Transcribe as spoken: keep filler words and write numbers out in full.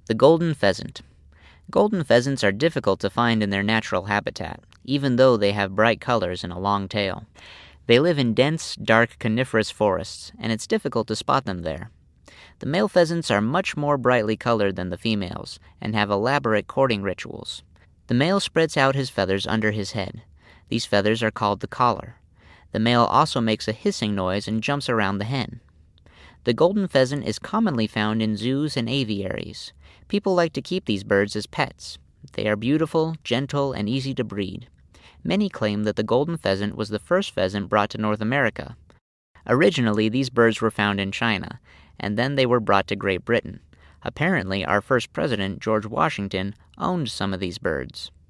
The golden pheasant. Golden pheasants are difficult to find in their natural habitat, even though they have bright colors and a long tail. They live in dense, dark coniferous forests, and it's difficult to spot them there. The male pheasants are much more brightly colored than the females, and have elaborate courting rituals. The male spreads out his feathers under his head. These feathers are called the collar. The male also makes a hissing noise and jumps around the hen. The golden pheasant is commonly found in zoos and aviaries. People like to keep these birds as pets. They are beautiful, gentle, and easy to breed. Many claim that the golden pheasant was the first pheasant brought to North America. Originally, these birds were found in China, and then they were brought to Great Britain. Apparently, our first president, George Washington, owned some of these birds.